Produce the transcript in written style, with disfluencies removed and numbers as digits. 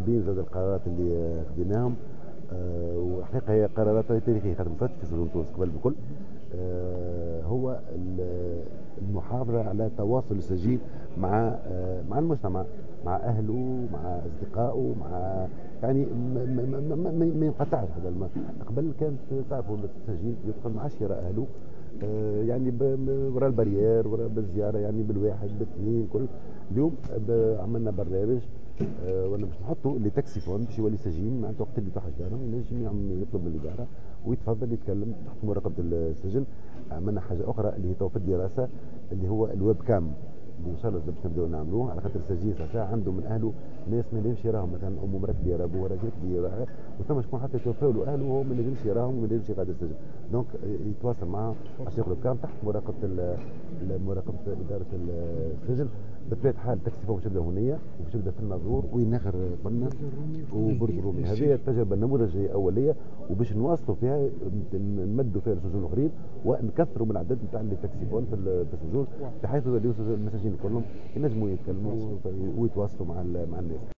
بين زاد القرارات اللي خديناهم. وحقيقه هي قرارات تاريخيه خاطر ما فاتش في سجون تونس قبل بكل. هو المحافظه على تواصل السجين مع المجتمع، مع اهله، مع اصدقائه، مع يعني ما ينقطعش هذا قبل كانت تعرفوا السجين يدخل ما عادش يرى اهله. يعني وراء البريير، وراء بالزياره، يعني بالواحد بالاثنين كل. اليوم عملنا برنامج. وانا باش نحطوا اللي تاكسي فون باش يولي سجين معناتها وقت اللي توحش دارهم ينجم يطلب من الاداره ويتفضل يتكلم تحت مراقبه السجن. عملنا حاجه اخرى اللي هي تو في الدراسه، اللي هو الويب كام، اللي ان شاء الله باش نبداو نعملوه على خاطر السجين ساعه عنده من اهله ناس ما ينجمش يراهم، مثلا امه مرات كبيره، ابوه راجل كبير، وثم شكون حتى يتوفوا له اهله وهو ما ينجمش يراهم وما ينجمش يقعد السجن. دونك يتواصل معهم باش ياخذ كام تحت مراقبه اداره السجن. بطبيعه الحال تاكسي فوق باش يبدا هنيه وباش يبدا في الناظور ويناخر قلنا وبرج رومي. هذه التجربه النموذجيه اوليه وباش نواصلوا فيها نمدوا فيها السجون الاخرين ونكثروا من العدد نتاع اللي تاكسي فون في السجون بحيث المساجين كلهم ينجموا يتكلموا ويتواصلوا مع الناس.